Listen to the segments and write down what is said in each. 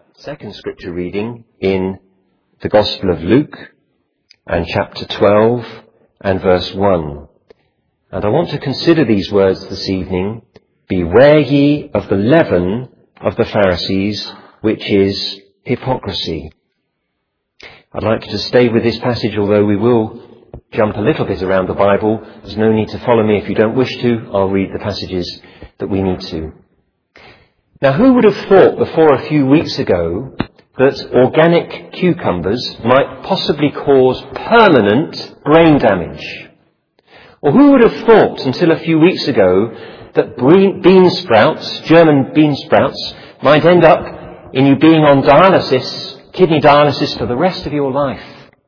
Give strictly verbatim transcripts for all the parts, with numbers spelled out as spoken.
Second scripture reading in the Gospel of Luke and chapter twelve and verse one. And I want to consider these words this evening. Beware ye of the leaven of the Pharisees, which is hypocrisy. I'd like you to stay with this passage, although we will jump a little bit around the Bible. There's no need to follow me if you don't wish to. I'll read the passages that we need to. Now, who would have thought before a few weeks ago that organic cucumbers might possibly cause permanent brain damage? Or who would have thought until a few weeks ago that bean sprouts, German bean sprouts, might end up in you being on dialysis, kidney dialysis for the rest of your life?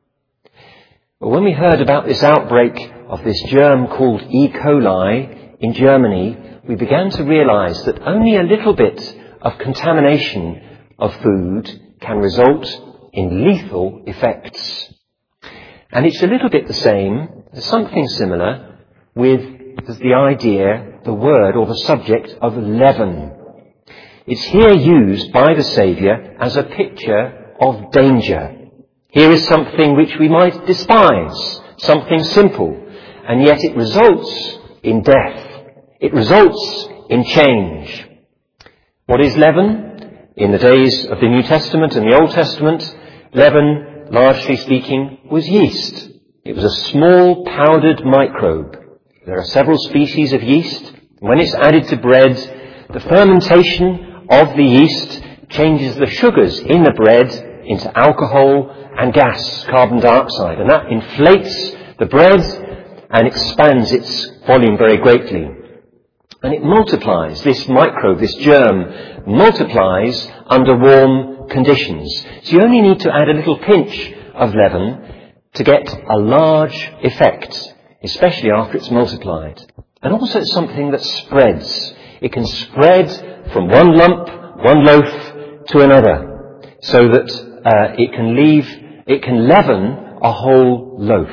But when we heard about this outbreak of this germ called E. coli in Germany, we began to realize that only a little bit of contamination of food can result in lethal effects. And it's a little bit the same, something similar, with the idea, the word or the subject of leaven. It's here used by the Saviour as a picture of danger. Here is something which we might despise, something simple, and yet it results in death. It results in change. What is leaven? In the days of the New Testament and the Old Testament, leaven, largely speaking, was yeast. It was a small powdered microbe. There are several species of yeast. When it's added to bread, the fermentation of the yeast changes the sugars in the bread into alcohol and gas, carbon dioxide, and that inflates the bread and expands its volume very greatly. And it multiplies, this microbe, this germ, multiplies under warm conditions. So you only need to add a little pinch of leaven to get a large effect, especially after it's multiplied. And also it's something that spreads. It can spread from one lump, one loaf to another, so that uh, it can leave, it can leaven a whole loaf.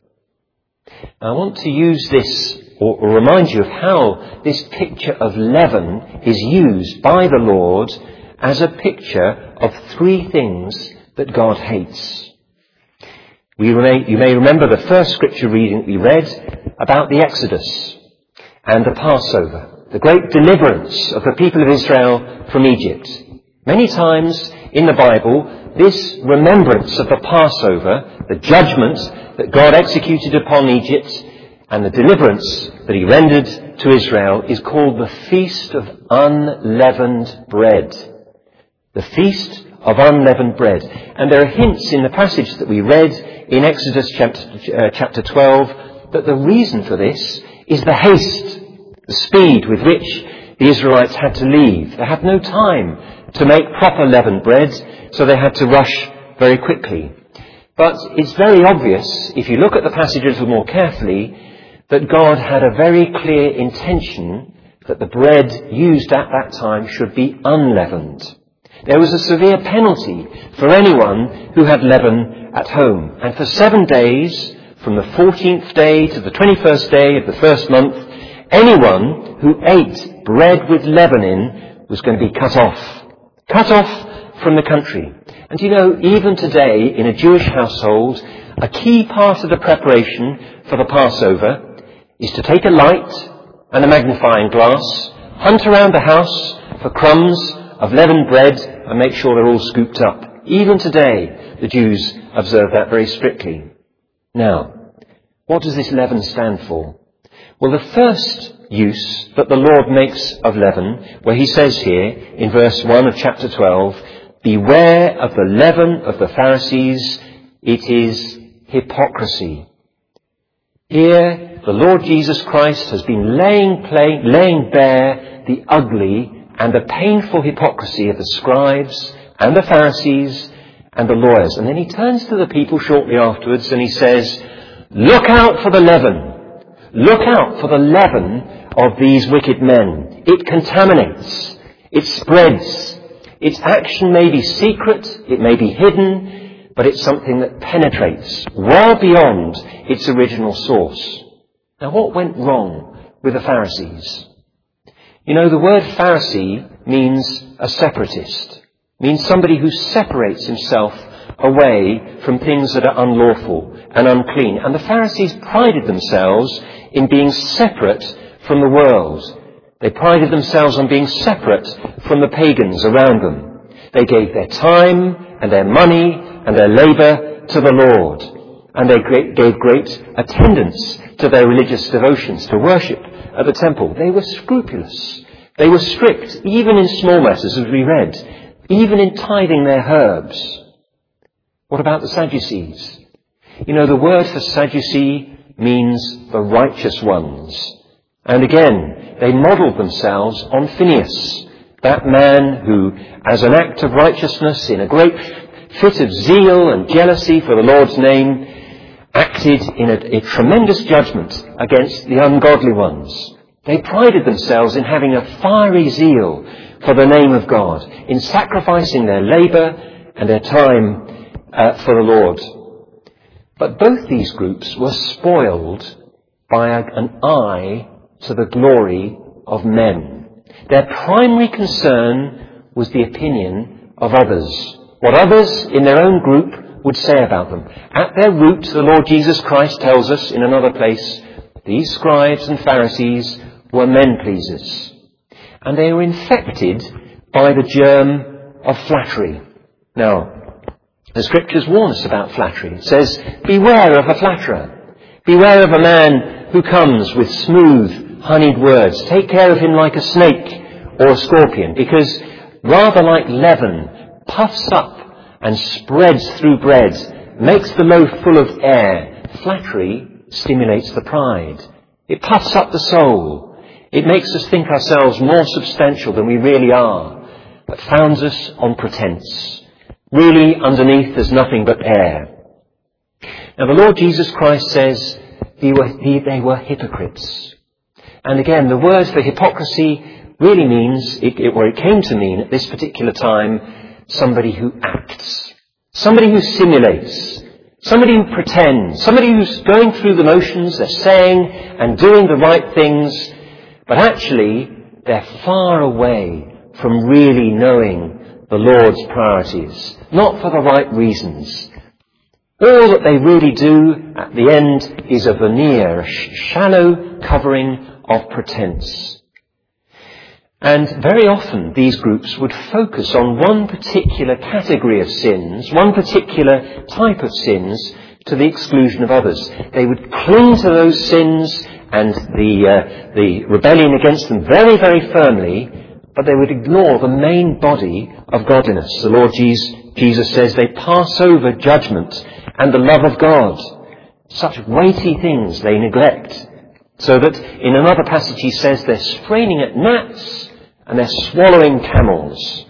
Now, I want to use this or, or remind you of how this picture of leaven is used by the Lord as a picture of three things that God hates. We may, you may remember the first scripture reading we read about the Exodus and the Passover, the great deliverance of the people of Israel from Egypt. Many times in the Bible, this remembrance of the Passover, the judgment that God executed upon Egypt, and the deliverance that he rendered to Israel, is called the Feast of Unleavened Bread. The Feast of Unleavened Bread. And there are hints in the passage that we read in Exodus chapter, uh, chapter twelve that the reason for this is the haste, the speed with which the Israelites had to leave. They had no time to make proper leavened bread, so they had to rush very quickly. But it's very obvious, if you look at the passage a little more carefully, that God had a very clear intention that the bread used at that time should be unleavened. There was a severe penalty for anyone who had leaven at home. And for seven days, from the fourteenth day to the twenty-first day of the first month, anyone who ate bread with leaven in was going to be cut off. Cut off from the country. And you know, even today in a Jewish household, a key part of the preparation for the Passover is to take a light and a magnifying glass, hunt around the house for crumbs of leavened bread and make sure they're all scooped up. Even today, the Jews observe that very strictly. Now, what does this leaven stand for? Well, the first use that the Lord makes of leaven, where he says here in verse one of chapter twelve, beware of the leaven of the Pharisees, it is hypocrisy. Here, the Lord Jesus Christ has been laying, play, laying bare the ugly and the painful hypocrisy of the scribes and the Pharisees and the lawyers. And then he turns to the people shortly afterwards and he says, look out for the leaven. Look out for the leaven of these wicked men. It contaminates. It spreads. Its action may be secret. It may be hidden. But it's something that penetrates well beyond its original source. Now, what went wrong with the Pharisees? You know, the word Pharisee means a separatist. means somebody who separates himself away from things that are unlawful and unclean. And the Pharisees prided themselves in being separate from the world. They prided themselves on being separate from the pagans around them. They gave their time and their money and their labour to the Lord. And they gave great attendance to their religious devotions, to worship at the temple. They were scrupulous. They were strict, even in small matters, as we read, even in tithing their herbs. What about the Sadducees? You know, the word for Sadducee means the righteous ones. And again, they modelled themselves on Phinehas, that man who, as an act of righteousness, in a great fit of zeal and jealousy for the Lord's name, acted in a, a tremendous judgment against the ungodly ones. They prided themselves in having a fiery zeal for the name of God, in sacrificing their labour and their time uh, for the Lord. But both these groups were spoiled by a, an eye to the glory of men. Their primary concern was the opinion of others, what others in their own group would say about them. At their root, the Lord Jesus Christ tells us in another place, these scribes and Pharisees were men-pleasers. And they were infected by the germ of flattery. Now, the Scriptures warn us about flattery. It says, beware of a flatterer. Beware of a man who comes with smooth, honeyed words. Take care of him like a snake or a scorpion, because rather like leaven, puffs up and spreads through bread, makes the loaf full of air. Flattery stimulates the pride. It puffs up the soul. It makes us think ourselves more substantial than we really are, but founds us on pretense. Really, underneath, there's nothing but air. Now, the Lord Jesus Christ says they were, they were hypocrites. And again, the word for hypocrisy really means, it, it, or it came to mean at this particular time, somebody who acts, somebody who simulates, somebody who pretends, somebody who's going through the motions, they're saying and doing the right things, but actually they're far away from really knowing the Lord's priorities, not for the right reasons. All that they really do at the end is a veneer, a sh- shallow covering of pretense. And very often these groups would focus on one particular category of sins, one particular type of sins, to the exclusion of others. They would cling to those sins and the, uh, the rebellion against them very, very firmly, but they would ignore the main body of godliness. The Lord Jesus says they pass over judgment and the love of God. Such weighty things they neglect. So that in another passage he says they're straining at gnats and they're swallowing camels.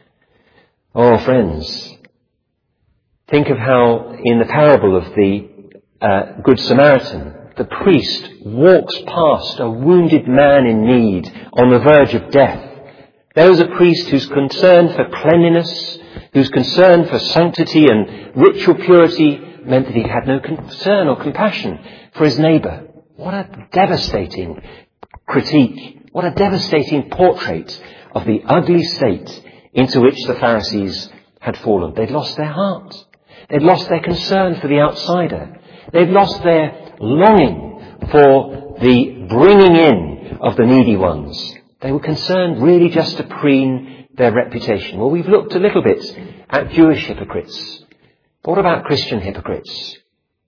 Oh, friends, think of how in the parable of the uh, Good Samaritan, the priest walks past a wounded man in need on the verge of death. There was a priest whose concern for cleanliness, whose concern for sanctity and ritual purity meant that he had no concern or compassion for his neighbour. What a devastating critique, what a devastating portrait of the ugly state into which the Pharisees had fallen. They'd lost their heart. They'd lost their concern for the outsider. They'd lost their longing for the bringing in of the needy ones. They were concerned really just to preen their reputation. Well, we've looked a little bit at Jewish hypocrites. But what about Christian hypocrites?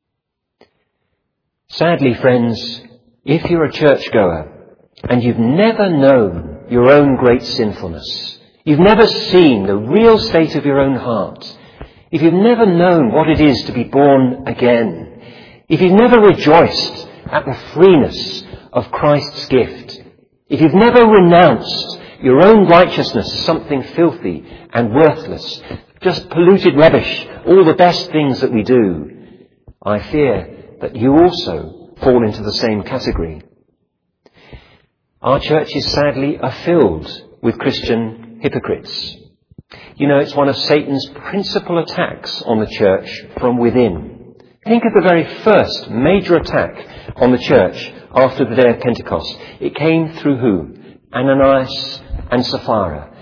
Sadly, friends, if you're a churchgoer and you've never known your own great sinfulness, you've never seen the real state of your own heart, if you've never known what it is to be born again, if you've never rejoiced at the freeness of Christ's gift, if you've never renounced your own righteousness as something filthy and worthless, just polluted rubbish, all the best things that we do, I fear that you also fall into the same category. Our churches, sadly, are filled with Christian hypocrites. You know, it's one of Satan's principal attacks on the church from within. Think of the very first major attack on the church after the day of Pentecost. It came through who? Ananias and Sapphira.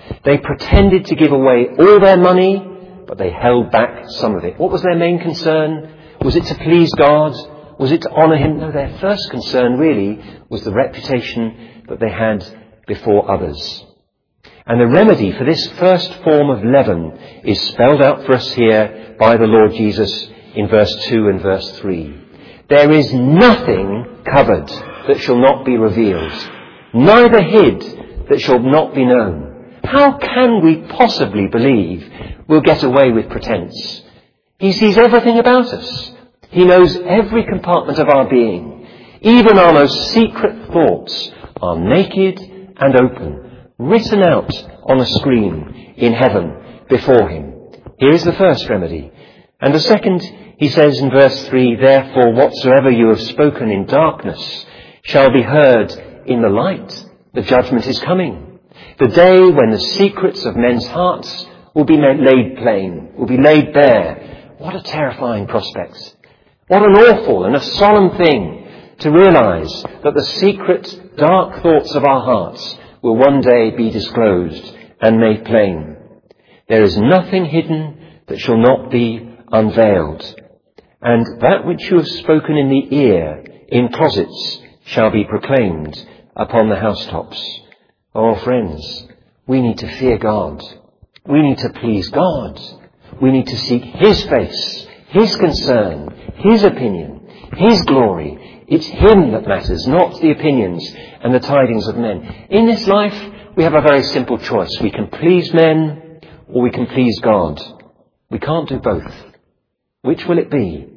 They pretended to give away all their money, but they held back some of it. What was their main concern? Was it to please God? Was it to honour him? No, their first concern really was the reputation that they had before others. And the remedy for this first form of leaven is spelled out for us here by the Lord Jesus in verse two and verse three. There is nothing covered that shall not be revealed, neither hid that shall not be known. How can we possibly believe we'll get away with pretense? He sees everything about us. He knows every compartment of our being. Even our most secret thoughts are naked and open, written out on a screen in heaven before him. Here is the first remedy. And the second, he says in verse three, therefore whatsoever you have spoken in darkness shall be heard in the light. The judgment is coming. The day when the secrets of men's hearts will be laid plain, will be laid bare. What a terrifying prospect. What an awful and a solemn thing to realise that the secret, dark thoughts of our hearts will one day be disclosed and made plain. There is nothing hidden that shall not be unveiled. And that which you have spoken in the ear, in closets, shall be proclaimed upon the housetops. Oh, friends, we need to fear God. We need to please God. We need to seek his face, his concern, his opinion, his glory. It's him that matters, not the opinions and the tidings of men. In this life, we have a very simple choice. We can please men or we can please God. We can't do both. Which will it be?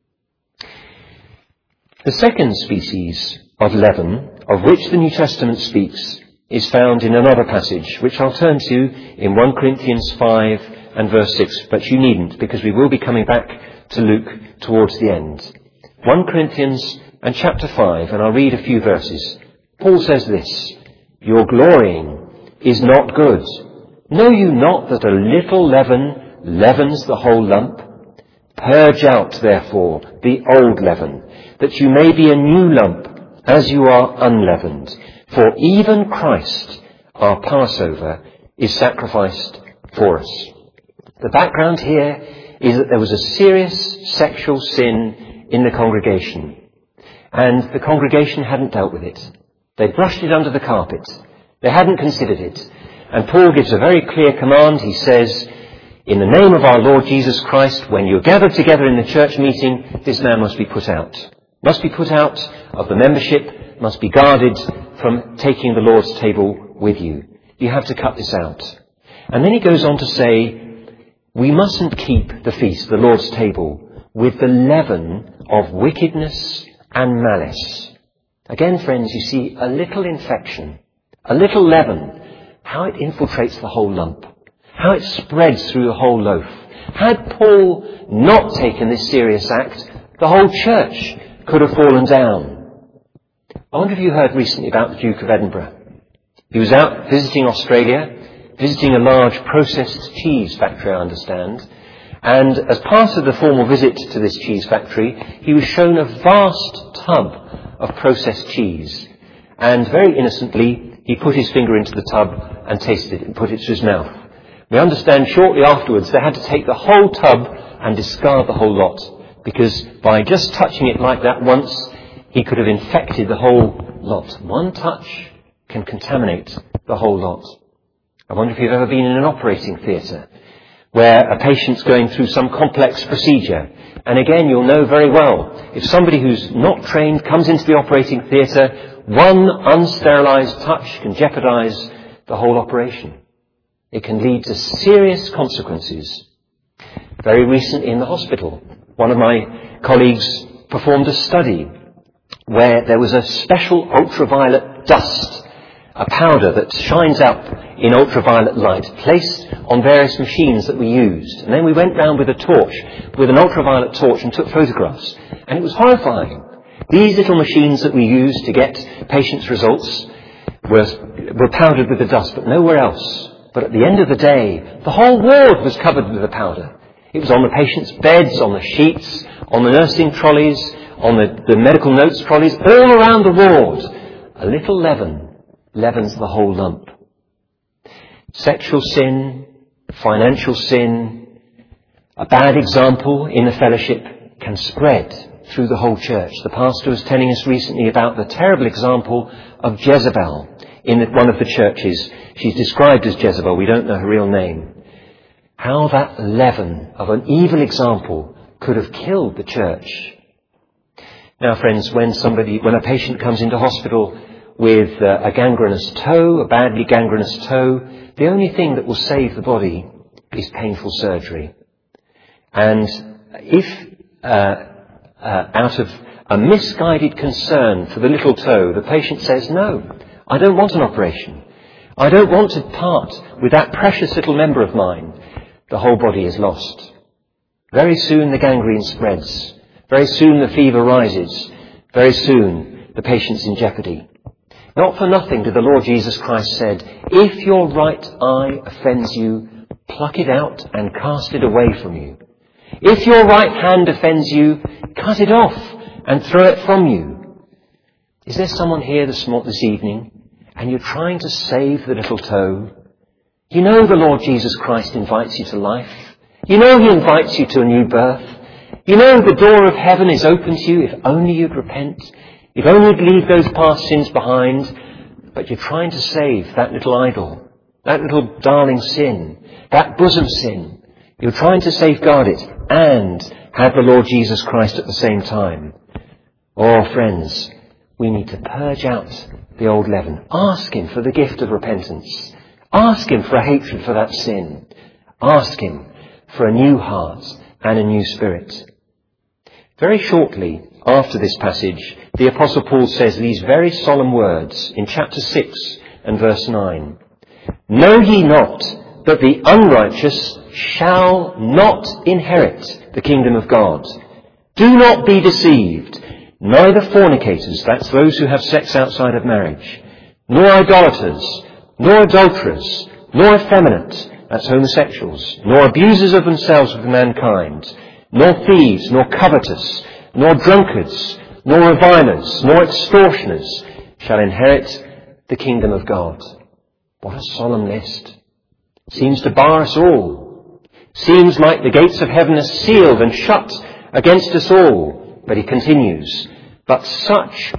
The second species of leaven, of which the New Testament speaks, is found in another passage, which I'll turn to in First Corinthians five and verse six, but you needn't, because we will be coming back to Luke towards the end. First Corinthians and chapter five, and I'll read a few verses. Paul says this, your glorying is not good. Know you not that a little leaven leavens the whole lump? Purge out, therefore, the old leaven, that you may be a new lump, as you are unleavened. For even Christ, our Passover, is sacrificed for us. The background here is that there was a serious sexual sin in the congregation, and the congregation hadn't dealt with it. They brushed it under the carpet. They hadn't considered it. And Paul gives a very clear command. He says, in the name of our Lord Jesus Christ, when you're gathered together in the church meeting, this man must be put out. Must be put out of the membership, must be guarded from taking the Lord's table with you. You have to cut this out. And then he goes on to say, we mustn't keep the feast, the Lord's table, with the leaven of wickedness and malice. Again, friends, you see a little infection, a little leaven, how it infiltrates the whole lump, how it spreads through the whole loaf. Had Paul not taken this serious act, the whole church could have fallen down. I wonder if you heard recently about the Duke of Edinburgh. He was out visiting Australia, visiting a large processed cheese factory, I understand. And as part of the formal visit to this cheese factory, he was shown a vast tub of processed cheese. And very innocently, he put his finger into the tub and tasted it and put it to his mouth. We understand shortly afterwards they had to take the whole tub and discard the whole lot, because by just touching it like that once, he could have infected the whole lot. One touch can contaminate the whole lot. I wonder if you've ever been in an operating theatre where a patient's going through some complex procedure. And again, you'll know very well, if somebody who's not trained comes into the operating theatre, one unsterilised touch can jeopardise the whole operation. It can lead to serious consequences. Very recently in the hospital, one of my colleagues performed a study where there was a special ultraviolet dust, a powder that shines up in ultraviolet light, placed on various machines that we used. And then we went round with a torch, with an ultraviolet torch, and took photographs. And it was horrifying. These little machines that we used to get patients' results were, were powdered with the dust, but nowhere else. But at the end of the day, the whole ward was covered with the powder. It was on the patients' beds, on the sheets, on the nursing trolleys, on the, the medical notes trolleys, all around the ward. A little leaven leavens the whole lump. Sexual sin, financial sin, a bad example in the fellowship can spread through the whole church. The pastor was telling us recently about the terrible example of Jezebel in one of the churches. She's described as Jezebel. We don't know her real name. How that leaven of an evil example could have killed the church. Now, friends, when somebody, when a patient comes into hospital with uh, a gangrenous toe, a badly gangrenous toe, the only thing that will save the body is painful surgery. And if, uh, uh, out of a misguided concern for the little toe, the patient says, no, I don't want an operation. I don't want to part with that precious little member of mine. The whole body is lost. Very soon the gangrene spreads. Very soon the fever rises. Very soon the patient's in jeopardy. Not for nothing did the Lord Jesus Christ said, if your right eye offends you, pluck it out and cast it away from you. If your right hand offends you, cut it off and throw it from you. Is there someone here this, this evening and you're trying to save the little toe? You know the Lord Jesus Christ invites you to life. You know he invites you to a new birth. You know the door of heaven is open to you if only you'd repent. If only you'd leave those past sins behind. But you're trying to save that little idol, that little darling sin, that bosom sin. You're trying to safeguard it and have the Lord Jesus Christ at the same time. Oh, friends, we need to purge out the old leaven. Ask him for the gift of repentance. Ask him for a hatred for that sin. Ask him for a new heart and a new spirit. Very shortly after this passage, the Apostle Paul says these very solemn words in chapter six and verse nine. Know ye not that the unrighteous shall not inherit the kingdom of God? Do not be deceived. Neither fornicators, that's those who have sex outside of marriage, nor idolaters, nor adulterers, nor effeminate, that's homosexuals, nor abusers of themselves with mankind, nor thieves, nor covetous, nor drunkards, nor revilers, nor extortioners shall inherit the kingdom of God. What a solemn list. Seems to bar us all. Seems like the gates of heaven are sealed and shut against us all. But he continues, but such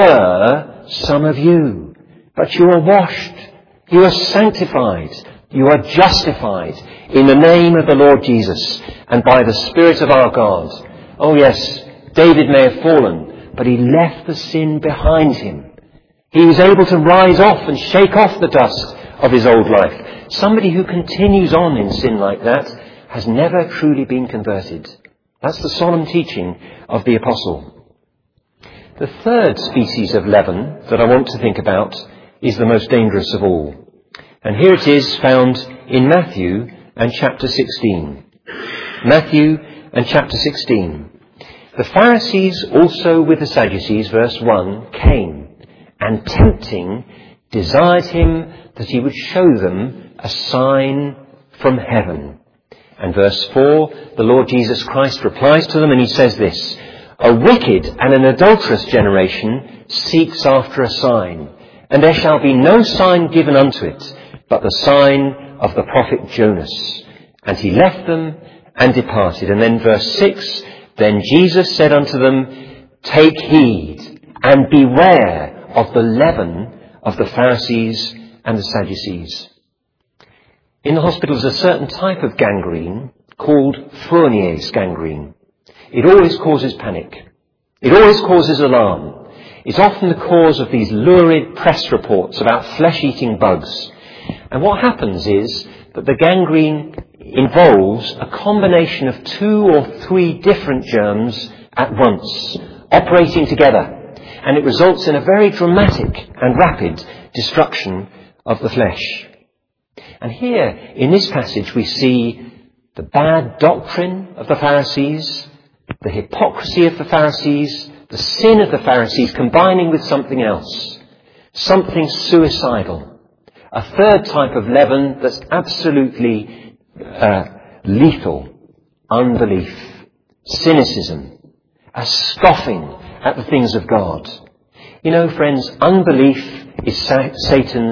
were some of you. But you are washed, you are sanctified, you are justified in the name of the Lord Jesus and by the Spirit of our God. Oh yes, David may have fallen, but he left the sin behind him. He was able to rise off and shake off the dust of his old life. Somebody who continues on in sin like that has never truly been converted. That's the solemn teaching of the apostle. The third species of leaven that I want to think about is the most dangerous of all. And here it is found in Matthew and chapter sixteen. Matthew and chapter sixteen. The Pharisees also with the Sadducees, verse one, came and tempting desired him that he would show them a sign from heaven. And verse four, the Lord Jesus Christ replies to them and he says this, a wicked and an adulterous generation seeks after a sign, and there shall be no sign given unto it, but the sign of the prophet Jonas. And he left them and departed. And then verse six, then Jesus said unto them, take heed and beware of the leaven of the Pharisees and the Sadducees. In the hospital is a certain type of gangrene called Fournier's gangrene. It always causes panic. It always causes alarm. It's often the cause of these lurid press reports about flesh-eating bugs. And what happens is that the gangrene involves a combination of two or three different germs at once, operating together. And it results in a very dramatic and rapid destruction of the flesh. And here, in this passage, we see the bad doctrine of the Pharisees, the hypocrisy of the Pharisees, the sin of the Pharisees combining with something else, something suicidal. A third type of leaven that's absolutely uh, lethal, unbelief, cynicism, a scoffing at the things of God. You know, friends, unbelief is sa- Satan's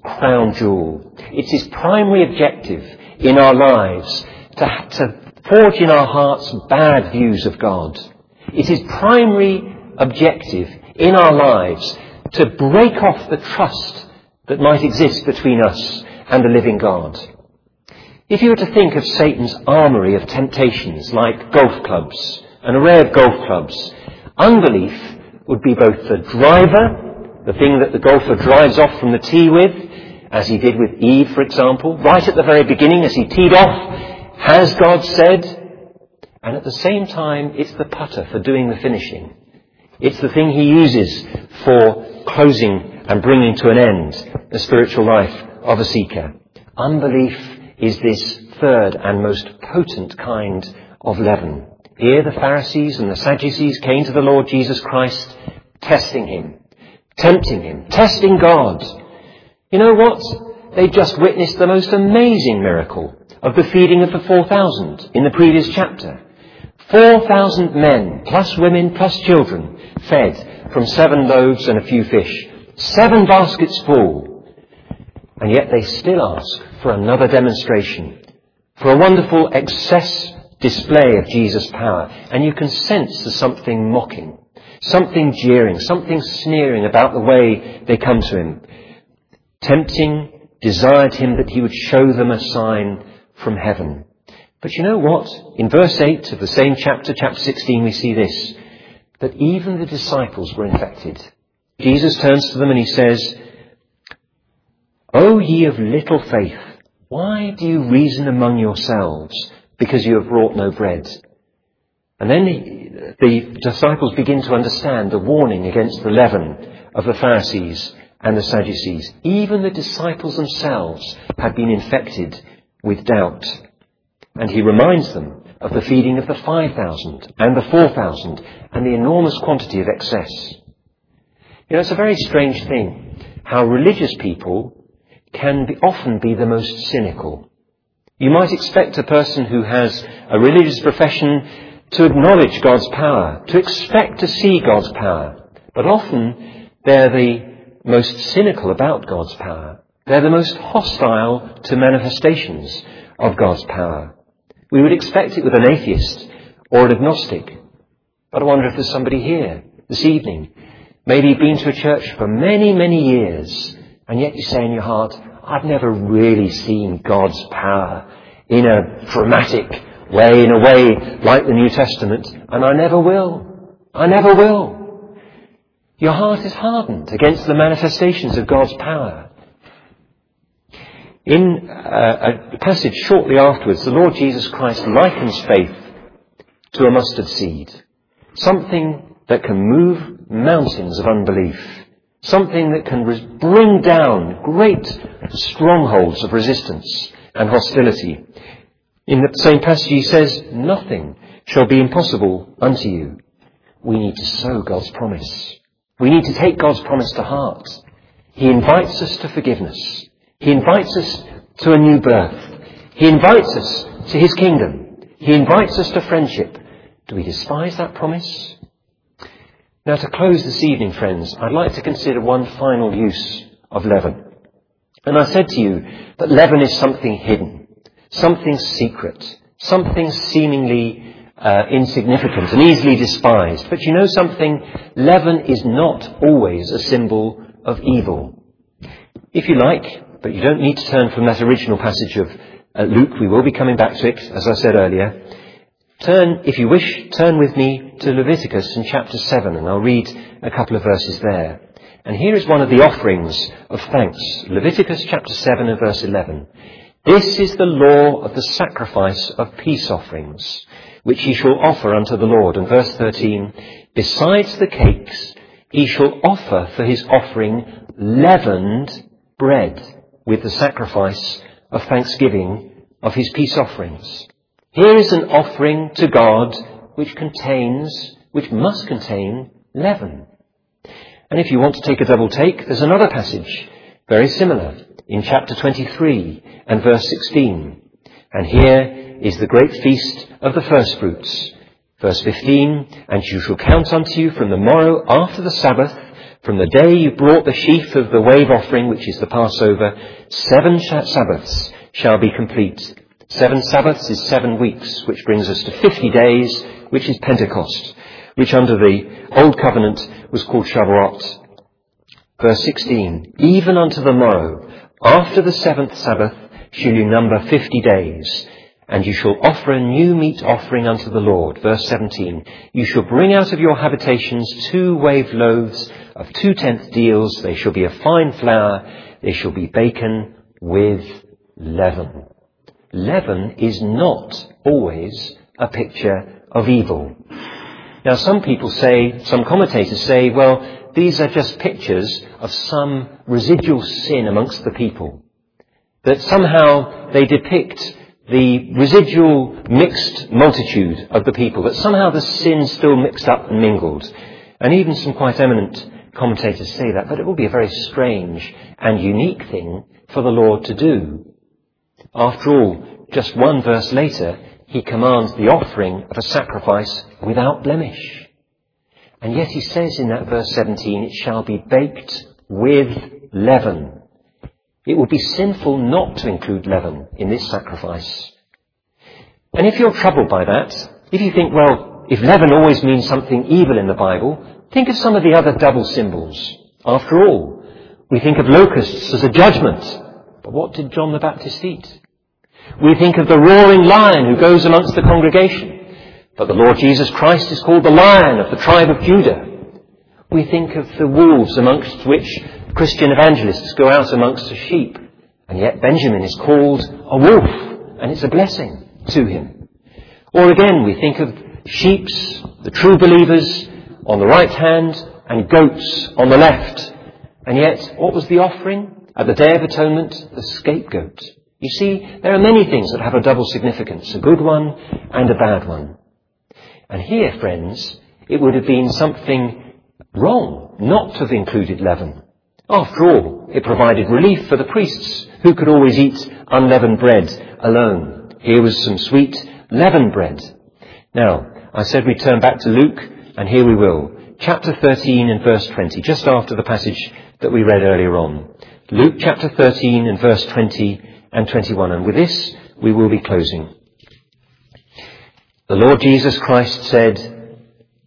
crown jewel. It's his primary objective in our lives to, to forge in our hearts bad views of God. It's his primary objective in our lives to break off the trust that might exist between us and the living God. If you were to think of Satan's armoury of temptations like golf clubs, an array of golf clubs, unbelief would be both the driver, the thing that the golfer drives off from the tee with, as he did with Eve, for example, right at the very beginning as he teed off, has God said? And at the same time, it's the putter for doing the finishing. It's the thing he uses for closing and bringing to an end the spiritual life of a seeker. Unbelief is this third and most potent kind of leaven. Here the Pharisees and the Sadducees came to the Lord Jesus Christ, testing him, tempting him, testing God. You know what? They just witnessed the most amazing miracle of the feeding of the four thousand in the previous chapter. four thousand men, plus women, plus children, fed from seven loaves and a few fish. Seven baskets full. And yet they still ask for another demonstration, for a wonderful excess display of Jesus' power. And you can sense there's something mocking, something jeering, something sneering about the way they come to him. Tempting, desired him that he would show them a sign from heaven. But you know what? In verse eight of the same chapter, chapter sixteen, we see this, that even the disciples were infected. Jesus turns to them and he says, O ye of little faith, why do you reason among yourselves because you have brought no bread? And then he, the disciples begin to understand the warning against the leaven of the Pharisees and the Sadducees. Even the disciples themselves had been infected with doubt. And he reminds them of the feeding of the five thousand and the four thousand and the enormous quantity of excess. You know, it's a very strange thing how religious people can be, often be the most cynical. You might expect a person who has a religious profession to acknowledge God's power, to expect to see God's power. But often they're the most cynical about God's power. They're the most hostile to manifestations of God's power. We would expect it with an atheist or an agnostic. But I wonder if there's somebody here this evening, maybe been to a church for many, many years, and yet you say in your heart, I've never really seen God's power in a dramatic way, in a way like the New Testament, and I never will. I never will. Your heart is hardened against the manifestations of God's power. In uh, a passage shortly afterwards, the Lord Jesus Christ likens faith to a mustard seed, something that can move mountains of unbelief, something that can res- bring down great strongholds of resistance and hostility. In the same passage he says, nothing shall be impossible unto you. We need to sow God's promise. We need to take God's promise to heart. He invites us to forgiveness. He invites us to a new birth. He invites us to his kingdom. He invites us to friendship. Do we despise that promise? Now, to close this evening, friends, I'd like to consider one final use of leaven. And I said to you that leaven is something hidden, something secret, something seemingly uh, insignificant and easily despised. But you know something? Leaven is not always a symbol of evil. If you like, but you don't need to turn from that original passage of uh, Luke. We will be coming back to it, as I said earlier. Turn, if you wish, turn with me to Leviticus in chapter seven, and I'll read a couple of verses there. And here is one of the offerings of thanks. Leviticus chapter seven and verse eleven. This is the law of the sacrifice of peace offerings, which he shall offer unto the Lord. And verse thirteen, besides the cakes, he shall offer for his offering leavened bread with the sacrifice of thanksgiving of his peace offerings. Here is an offering to God which contains, which must contain leaven. And if you want to take a double take, there's another passage, very similar, in chapter twenty-three and verse sixteen. And here is the great feast of the firstfruits. Verse fifteen, and you shall count unto you from the morrow after the Sabbath From the day you brought the sheaf of the wave offering, which is the Passover, seven Sabbaths shall be complete. Seven Sabbaths is seven weeks, which brings us to fifty days, which is Pentecost, which under the Old Covenant was called Shavuot. Verse sixteen, even unto the morrow, after the seventh Sabbath, shall you number fifty days, and you shall offer a new meat offering unto the Lord. Verse seventeen, you shall bring out of your habitations two wave loaves of two-tenth deals. They shall be of fine flour. They shall be baken with leaven. Leaven is not always a picture of evil. Now, some people say, some commentators say, well, these are just pictures of some residual sin amongst the people. That somehow they depict the residual mixed multitude of the people, that somehow the sin's still mixed up and mingled. And even some quite eminent commentators say that, but it will be a very strange and unique thing for the Lord to do. After all, just one verse later, he commands the offering of a sacrifice without blemish. And yet he says in that verse seventeen, it shall be baked with leaven. It would be sinful not to include leaven in this sacrifice. And if you're troubled by that, if you think, well, if leaven always means something evil in the Bible, think of some of the other double symbols. After all, we think of locusts as a judgment. But what did John the Baptist eat? We think of the roaring lion who goes amongst the congregation. But the Lord Jesus Christ is called the Lion of the tribe of Judah. We think of the wolves amongst which Christian evangelists go out amongst the sheep. And yet Benjamin is called a wolf, and it's a blessing to him. Or again, we think of sheeps, the true believers, on the right hand, and goats on the left. And yet, what was the offering at the Day of Atonement? The scapegoat. You see, there are many things that have a double significance, a good one and a bad one. And here, friends, it would have been something wrong not to have included leaven. After all, it provided relief for the priests who could always eat unleavened bread alone. Here was some sweet leavened bread. Now, I said we'd turn back to Luke, and here we will. Chapter thirteen and verse twenty, just after the passage that we read earlier on. Luke chapter thirteen and verse twenty and twenty-one. And with this, we will be closing. The Lord Jesus Christ said,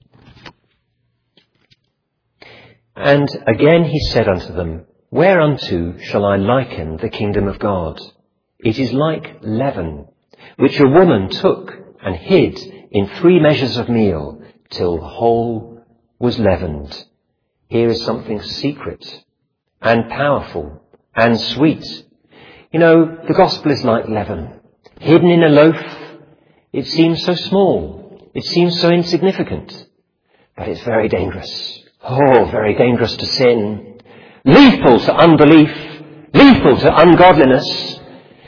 and again he said unto them, whereunto shall I liken the kingdom of God? It is like leaven, which a woman took and hid in three measures of meal, till the whole was leavened. Here is something secret and powerful and sweet. You know, the gospel is like leaven, hidden in a loaf. It seems so small. It seems so insignificant. But it's very dangerous. Oh, very dangerous to sin. Lethal to unbelief. Lethal to ungodliness.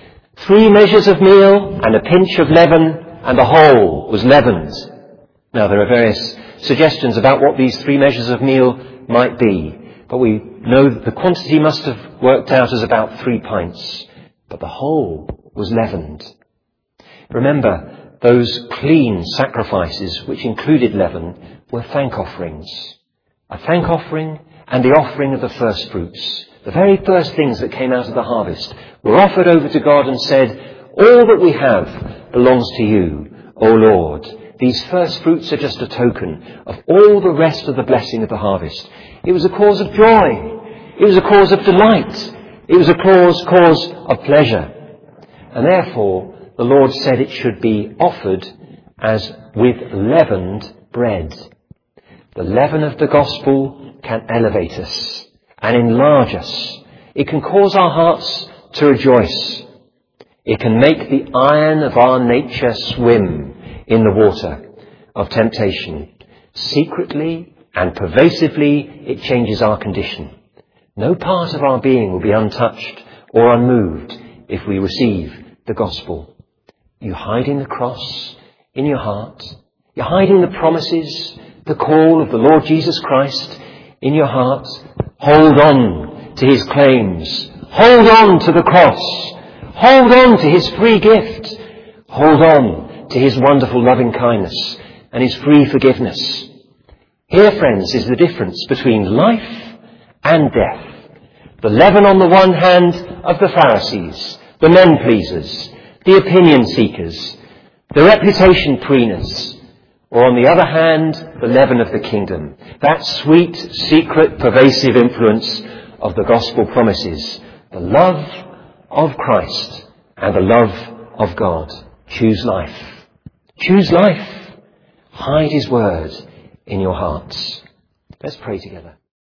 Three measures of meal and a pinch of leaven, and the whole was leavened. Now, there are various suggestions about what these three measures of meal might be. But we know that the quantity must have worked out as about three pints. But the whole was leavened. Remember, those clean sacrifices which included leaven were thank offerings. A thank offering and the offering of the first fruits. The very first things that came out of the harvest were offered over to God and said, all that we have belongs to you, O Lord. These first fruits are just a token of all the rest of the blessing of the harvest. It was a cause of joy. It was a cause of delight. It was a cause, cause of pleasure. And therefore, the Lord said it should be offered as with leavened bread. The leaven of the gospel can elevate us and enlarge us. It can cause our hearts to rejoice. It can make the iron of our nature swim in the water of temptation. Secretly and pervasively, it changes our condition. No part of our being will be untouched or unmoved if we receive the gospel. You hiding the cross in your heart. You're hiding the promises, the call of the Lord Jesus Christ in your heart. Hold on to his claims. Hold on to the cross. Hold on to his free gift. Hold on to his wonderful loving kindness and his free forgiveness. Here, friends, is the difference between life and death. The leaven on the one hand of the Pharisees, the men-pleasers, the opinion seekers, the reputation tweeners, or on the other hand, the leaven of the kingdom, that sweet, secret, pervasive influence of the gospel promises, the love of Christ and the love of God. Choose life. Choose life. Hide his word in your hearts. Let's pray together.